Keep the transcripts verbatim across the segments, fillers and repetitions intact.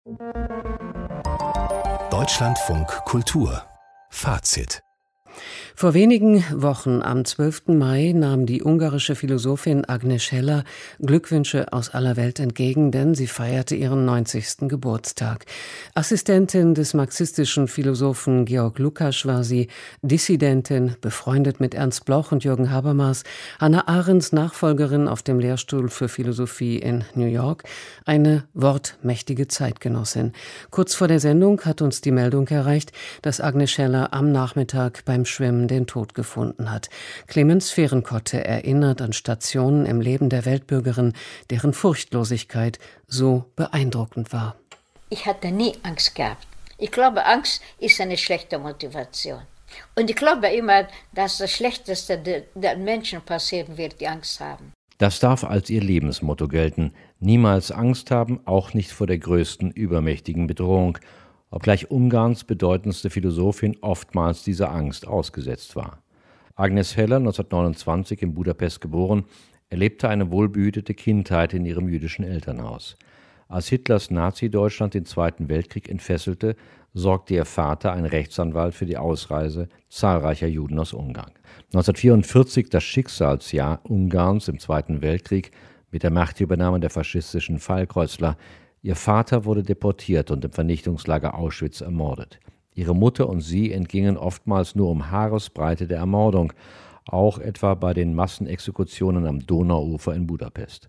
Deutschlandfunk Kultur Fazit. Vor wenigen Wochen, am zwölften Mai, nahm die ungarische Philosophin Agnes Heller Glückwünsche aus aller Welt entgegen, denn sie feierte ihren neunzigsten Geburtstag. Assistentin des marxistischen Philosophen Georg Lukács war sie, Dissidentin, befreundet mit Ernst Bloch und Jürgen Habermas, Hannah Arendts Nachfolgerin auf dem Lehrstuhl für Philosophie in New York, eine wortmächtige Zeitgenossin. Kurz vor der Sendung hat uns die Meldung erreicht, dass Agnes Heller am Nachmittag beim Schwimmen den Tod gefunden hat. Clemens Fehrenkotte erinnert an Stationen im Leben der Weltbürgerin, deren Furchtlosigkeit so beeindruckend war. Ich hatte nie Angst gehabt. Ich glaube, Angst ist eine schlechte Motivation. Und ich glaube immer, dass das Schlechteste den Menschen passieren wird, die Angst haben. Das darf als ihr Lebensmotto gelten. Niemals Angst haben, auch nicht vor der größten übermächtigen Bedrohung, obgleich Ungarns bedeutendste Philosophin oftmals dieser Angst ausgesetzt war. Agnes Heller, neunzehnhundertneunundzwanzig in Budapest geboren, erlebte eine wohlbehütete Kindheit in ihrem jüdischen Elternhaus. Als Hitlers Nazi-Deutschland den Zweiten Weltkrieg entfesselte, sorgte ihr Vater, ein Rechtsanwalt, für die Ausreise zahlreicher Juden aus Ungarn. neunzehnhundertvierundvierzig, das Schicksalsjahr Ungarns im Zweiten Weltkrieg, mit der Machtübernahme der faschistischen Fallkreuzler. Ihr Vater wurde deportiert und im Vernichtungslager Auschwitz ermordet. Ihre Mutter und sie entgingen oftmals nur um Haaresbreite der Ermordung, auch etwa bei den Massenexekutionen am Donauufer in Budapest.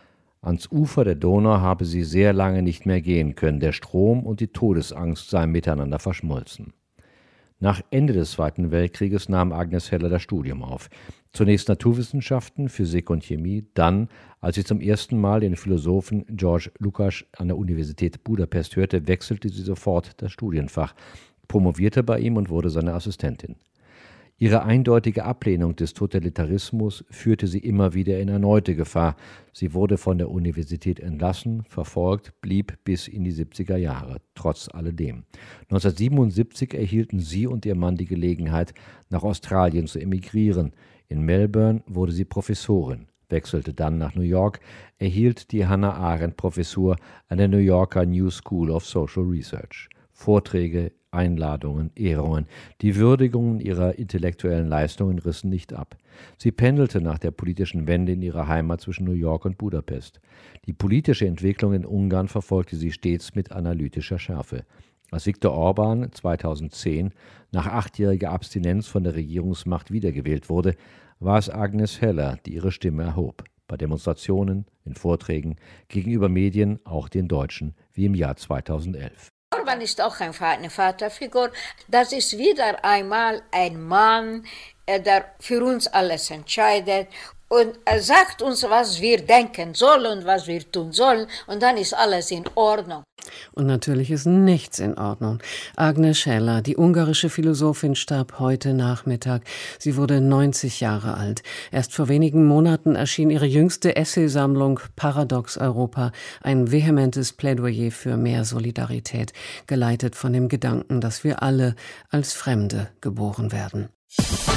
Ans Ufer der Donau habe sie sehr lange nicht mehr gehen können. Der Strom und die Todesangst seien miteinander verschmolzen. Nach Ende des Zweiten Weltkrieges nahm Agnes Heller das Studium auf. Zunächst Naturwissenschaften, Physik und Chemie, dann, als sie zum ersten Mal den Philosophen Georg Lukács an der Universität Budapest hörte, wechselte sie sofort das Studienfach, promovierte bei ihm und wurde seine Assistentin. Ihre eindeutige Ablehnung des Totalitarismus führte sie immer wieder in erneute Gefahr. Sie wurde von der Universität entlassen, verfolgt, blieb bis in die siebziger Jahre, trotz alledem. neunzehnhundertsiebenundsiebzig erhielten sie und ihr Mann die Gelegenheit, nach Australien zu emigrieren. In Melbourne wurde sie Professorin, wechselte dann nach New York, erhielt die Hannah Arendt-Professur an der New Yorker New School of Social Research. Vorträge, Einladungen, Ehrungen, die Würdigungen ihrer intellektuellen Leistungen rissen nicht ab. Sie pendelte nach der politischen Wende in ihrer Heimat zwischen New York und Budapest. Die politische Entwicklung in Ungarn verfolgte sie stets mit analytischer Schärfe. Als Viktor Orbán zweitausendzehn nach achtjähriger Abstinenz von der Regierungsmacht wiedergewählt wurde, war es Agnes Heller, die ihre Stimme erhob. Bei Demonstrationen, in Vorträgen, gegenüber Medien, auch den Deutschen, wie im Jahr zweitausendelf. Orbán ist auch eine Vaterfigur. Das ist wieder einmal ein Mann, der für uns alles entscheidet. Und er sagt uns, was wir denken sollen und was wir tun sollen. Und dann ist alles in Ordnung. Und natürlich ist nichts in Ordnung. Agnes Heller, die ungarische Philosophin, starb heute Nachmittag. Sie wurde neunzig Jahre alt. Erst vor wenigen Monaten erschien ihre jüngste Essaysammlung Paradox Europa, ein vehementes Plädoyer für mehr Solidarität, geleitet von dem Gedanken, dass wir alle als Fremde geboren werden.